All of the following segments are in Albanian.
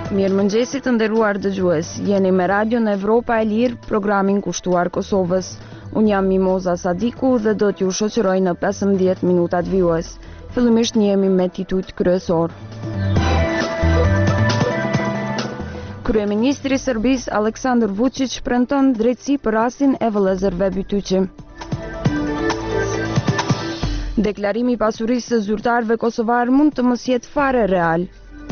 Mirëmëngjesit të nderuar dëgjues, jeni me Radio në Evropa e Lirë, programin kushtuar Kosovës. Unë jam Mimoza Sadiku dhe do t'ju shoqëroj në 15 minutat vijues. Fillimisht njemi me titujt kryesor. Kryeministri i Serbisë Aleksandar Vučić premton drejtësi për rastin e vëllezërve Bytyqi. Deklarimi i pasurisë së zyrtarëve kosovar mund të mos jetë fare real.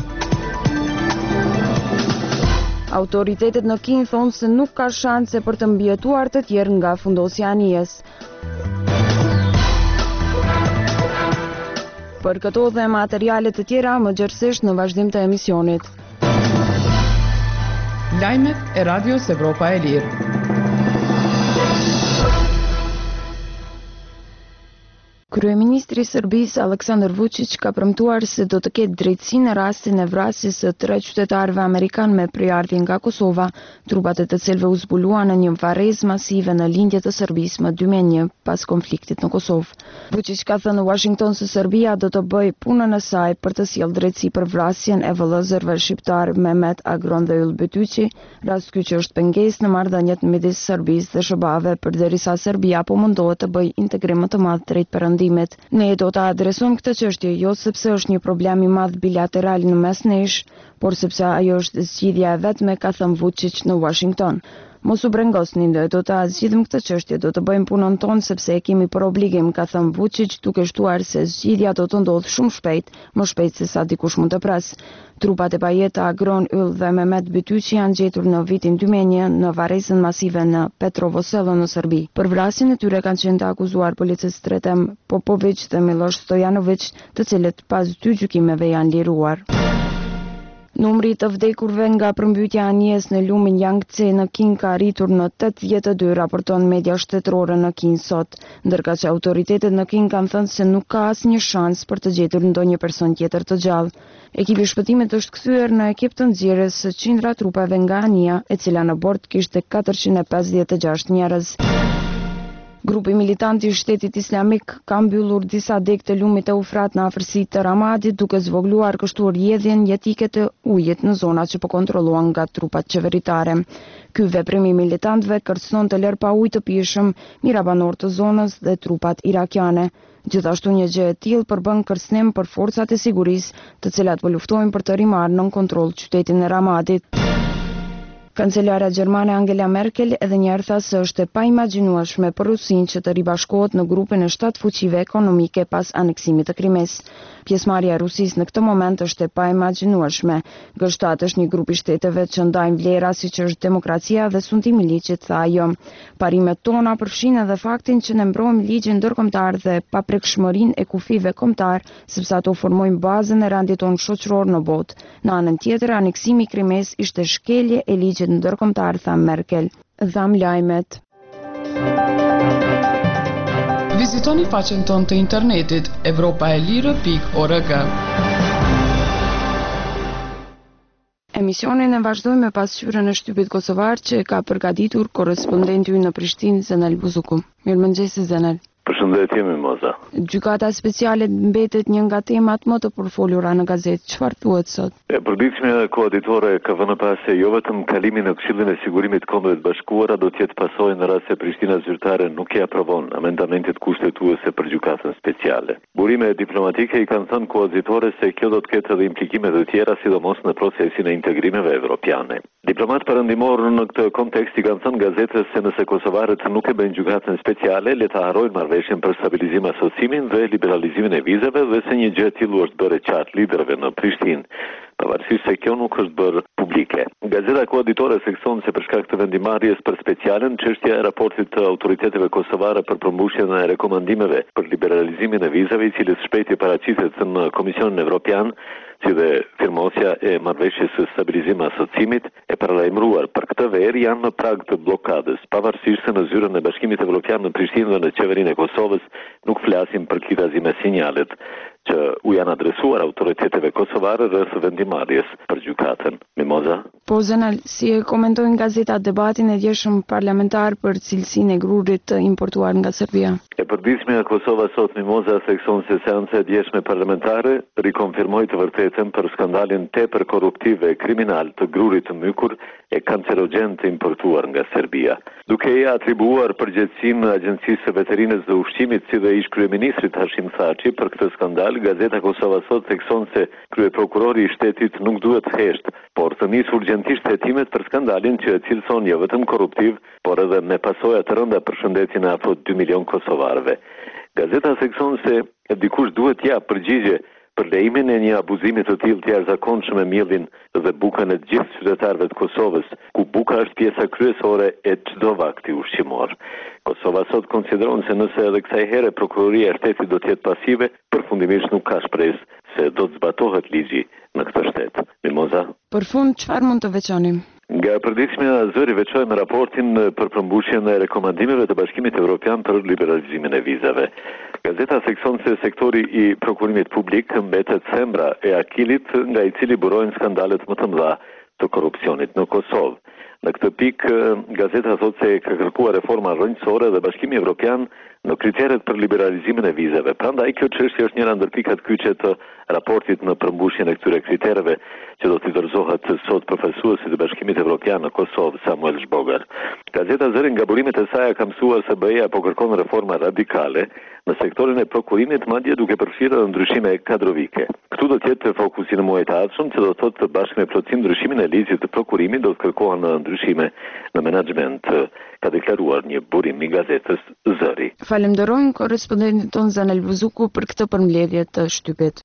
Autoritetet në Kin thonë se nuk ka shanse për të mbijetuar të tjerë nga fundosja e anijes. Për këto dhe materiale të tjera më gjerësisht në vazhdim të emisionit. Lajmet e Radios Evropa e Lirë. Kryeministri i Serbisë Aleksandar Vučić ka premtuar se do të ketë drejtësi në rastin e vrasjes së 3 qytetarëve amerikan me përardhje nga Kosova, trupat e të cilëve u zbuluan në një varrezë masive në lindje të Serbisë më 2001 pas konfliktit në Kosovë. Vučić ka thënë në Washington se Serbia do të bëjë punën e saj për të sjellë drejtësi për vrasjen e vëllezërve shqiptar Mehmet Agron dhe Yll Bytyqi, rast ky që është pengesë në marrëdhëniet midis Serbisë dhe SHBA-ve përderisa Serbia po mundohet të bëjë integrim më të madh drejt perëndimit. Ne do të adresojmë këtë çështje jo sepse është një problem i madh bilateral në mes nesh, por sepse ajo është zgjidhja e vetme, ka thënë Vučić në Washington. Mos u brengosni, do të zgjidhim këtë çështje, do të bëjmë punën tonë sepse e kemi për obligim, ka thënë Vučić, duke shtuar se zgjidhja do të ndodhë shumë shpejt, më shpejt se sa dikush mund të pres. Trupat e pajeta Agron, Yll dhe Mehmet Bytyqi janë gjetur në vitin 2001 në varrezën masive në Petrovo Selo në Serbi. Për vrasjen e tyre kanë qenë të akuzuar policist Sretem Popović dhe Miloš Stojanović, të cilët pas 2 gjykimeve janë liruar. Numri të vdekurve nga përmbytja e anijes në lumin Yangtze në Kin ka arritur në 82, raporton media shtetërore në Kin sot, ndërka që autoritetet në Kin kanë thënë se nuk ka asnjë shans për të gjetur ndonjë person tjetër të gjallë. Ekipi i shpëtimit është kthyer në ekip të nxjerrjes së qindra trupave nga anija, e cila në bord kishte 456 njerëz. Grupi militant i Shtetit Islamik ka mbyllur disa deg të lumit e Ufrat në afërsi të Ramadit, duke zvogluar kështu rrjedhjen jetike të ujit në zonat që po kontrolluan nga trupat qeveritare. Ky veprim i militantëve kërcënon të lërë pa ujë të pijshëm mirabanor të zonës dhe trupat irakiane. Gjithashtu një gjë e tillë përbën kërcënim për forcat e sigurisë, të cilat po luftojnë për të rimarrë nën kontroll qytetin e Ramadit. Kancelara gjermane Angela Merkel edhe njerë tha se është e paimagjinueshme për Rusinë që të ribashkohet në grupin e 7 fuqive ekonomike pas aneksimit të Krimes. Pjesëmarrja e Rusisë në këtë moment është e paimagjinueshme. G7 është një grup i shteteve që ndajnë vlera siç është demokracia dhe sundimi i ligjit, tha ajo. Parimet tona përfshin edhe faktin që ne mbrojmë ligjin ndërkombëtar dhe paprekshmërinë e kufive kombëtar, sepse ato formojnë bazën e rendit tonë shoqëror në botë. Në anën tjetër, aneksimi i Krimes ishte shkelje e ligjit ndërkombëtar, tha Merkel. Dham lajmet. Vizitoni faqen tonë të internetit evropaelire.org. Emisionin e vazhdojmë me pasqyrën e shtypit kosovar që ka përgatitur korrespondenti ynë në Prishtinë, Zenel Buzuku. Mirëmëngjes Zenel. Përshëndetje Mimoza. Gjykata speciale mbetet një nga temat më të përfolura në gazetë. Çfarë thuhet sot? Përditshmja koaditore ka vënë pas se jo vetëm kalimi në Këshillin e Sigurimit të Kombeve të Bashkuara do të jetë pasojë në rast se Prishtina zyrtare nuk i aprovon amendamentet kushtetuese për gjykatën speciale. Burime diplomatike i kanë thënë koaditore se kjo do të ketë edhe implikime të tjera, sidomos në procesin e integrimeve evropiane. Diplomat perëndimor në këtë kontekst i kanë thënë gazetës se nëse kosovarët nuk e bëjnë gjykatën speciale, le ta harrojnë marrëveshjen për stabilizim asocimin dhe liberalizimin e vizave dhe se një gjë e tillë është bërë qartë liderëve në Prishtinë, pavarësisht se kjo nuk është bërë publike. Gazeta koaditore thekson se për shkak të vendimarrjes për specialen, çështja e raportit të autoriteteve kosovare për përmbushjen e rekomandimeve për liberalizimin e vizave, i cili shpejt i paraqitet në Komisionin Evropian, si dhe firmosja e marrëveshjes së stabilizim asocimit, e paralajmëruar për këtë verë janë në prag të blokadës, pavarësisht se në zyrën e Bashkimit Evropian në Prishtinë dhe në qeverinë e Kosovës nuk flasin për kitazim e sinjalet që u janë adresuar autoriteteve kosovare rreth vendimarrjes për gjykatën. Mimoza? Po Zenal, si e komentojnë gazetat debatin e djeshëm parlamentar për cilësinë e grurit të importuar nga Serbia? E përditshmja Kosova sot Mimoza thekson se seanca e djeshme parlamentare rikonfirmoi të vërtetën për skandalin tepër korruptiv e kriminal të grurit të mykur e kancerogjen të importuar nga Serbia. Duke i atribuar përgjegjësinë Agjencisë së Veterinës dhe Ushqimit si dhe ish kryeministrit Hashim Thaçi për këtë skandal, gazeta Kosova sot thekson se kryeprokurori i shtetit nuk duhet thjesht, por të nisë urgjentisht hetimet për skandalin që e cilëson jo vetëm korruptiv, por edhe me pasoja të rënda për shëndetin e afro 2 milion kosovarëve. Gazeta thekson se dikush duhet ja përgjigje për lejimin e një abuzimi të tillë të jashtëzakonshëm me mielin dhe bukën e gjithë qytetarëve të Kosovës, ku buka është pjesa kryesore e çdo vakti ushqimor. Kosova sot konsideron se nëse edhe kësaj here prokuroria e shtetit do të jetë pasive, përfundimisht nuk ka shpresë se do të zbatohet ligji në këtë shtet. Mimoza? Për fund, çfarë mund të veçonim? Nga përditshmja zëri veçojmë raportin për përmbushjen e rekomandimeve të Bashkimit Evropian për liberalizimin e vizave. Gazeta thekson se sektori i prokurimit publik mbetet thembra e akilit nga i cili burojnë skandalet më të mëdha të korrupsionit në Kosovë. Në këtë pikë, gazeta thotë se ka kërkuar reforma rrënjësore dhe Bashkimi Evropian në kriteret për liberalizimin e vizave. Prandaj kjo çështje është njëra ndër pikat kyçe të raportit në përmbushjen e këtyre kritereve që do t'i dorëzohet sot përfaqësuesit të Bashkimit Evropian në Kosovë, Samuel Zhbogar. Gazeta zëri nga burimet e saj ka mësuar se BE-ja po kërkon reforma radikale në sektorin e prokurimit, madje duke përfshirë ndryshime kadrovike. Këtu do të jetë fokusi në muajt e ardhshëm, që do të thotë bashkë me plotësim ndryshimin e ligjit të prokurimit do të kërkohen ndryshime në menaxhment, ka deklaruar një burim i gazetës Zëri. Falenderojmë korrespondentin ton Zanel Buzuku për këtë përmbledhje të shtypit.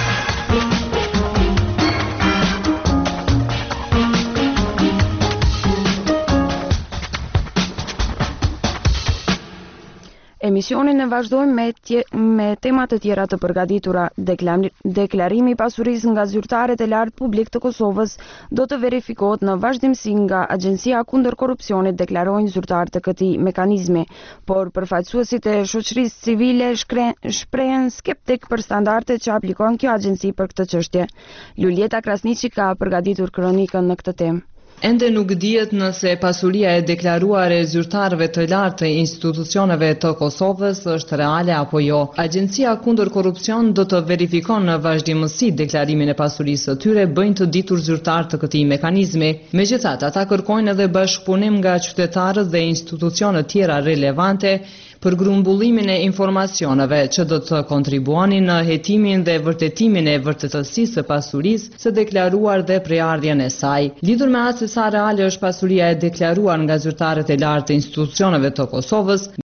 Emisionin e vazhdojmë me tema të tjera të përgatitura. Deklarimi i pasurisë nga zyrtarët e lartë publik të Kosovës do të verifikohet në vazhdimsi nga Agjencia kundër korrupsionit, deklarojnë zyrtarët e këtij mekanizmi, por përfaqësuesit e shoqërisë civile shprehen skeptik për standardet që aplikon kjo agjenci për këtë çështje. Lulieta Krasniqi ka përgatitur kronikën në këtë temë. Ende nuk dihet nëse pasuria e deklaruar e zyrtarëve të lartë të institucioneve të Kosovës është reale apo jo. Agjencia kundër korrupsion do të verifikon në vazhdimësi deklarimin e pasurisë së tyre, bëjnë të ditur zyrtarë të këtij mekanizmi. Megjithatë, ata kërkojnë edhe bashkëpunim nga qytetarët dhe institucionet tjera relevante për grumbullimin e informacioneve që do të kontribuonin në hetimin dhe vërtetimin e vërtetësisë së pasurisë së deklaruar dhe prejardhjen e saj. Lidhur me atë se sa reale është pasuria e deklaruar nga zyrtarët e lartë të institucioneve të Kosovës,